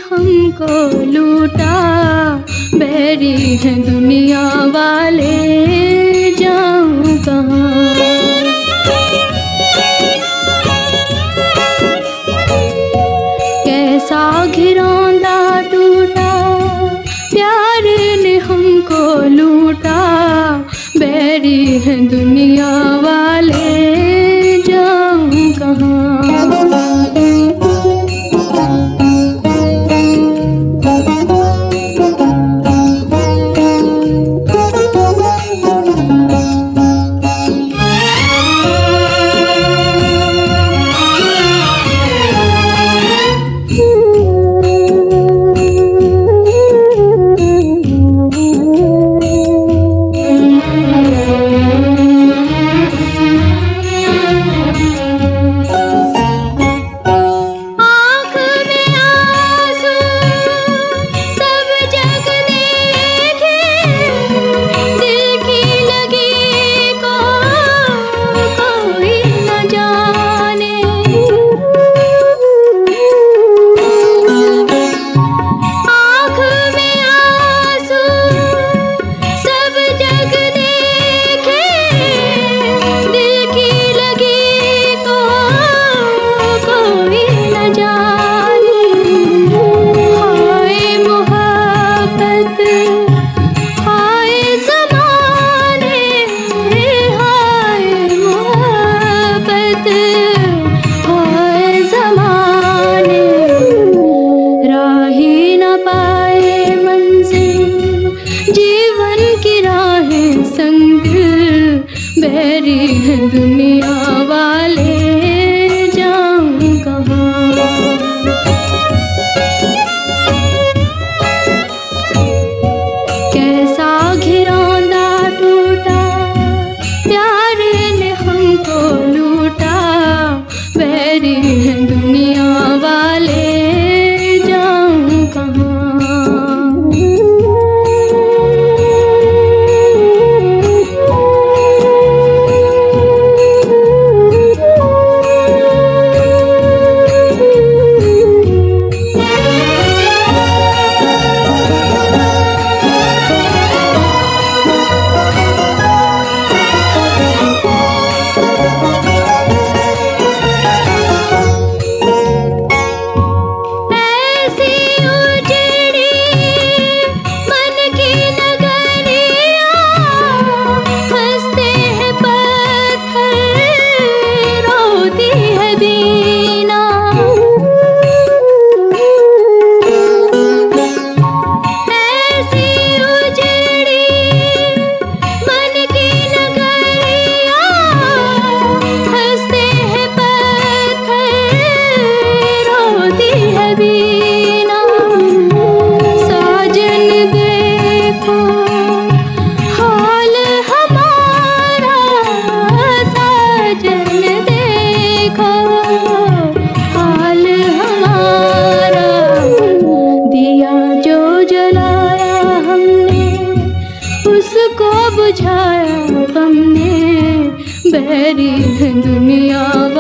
हमको लूटा, बैरी है दुनिया वाले, जाऊं कहाँ। कैसा घिरौंदा टूटा, प्यार ने हमको लूटा, बैरी है दुनिया वाले, जाऊं कहाँ। बैरी है दुनिया वाले, जाऊं कहाँ। कैसा घिरौंदा टूटा, प्यार ने हमको लूटा, बैरी है दुनिया वाले, जाऊं कहाँ। उसको बुझाया हमने, बैरी है दुनिया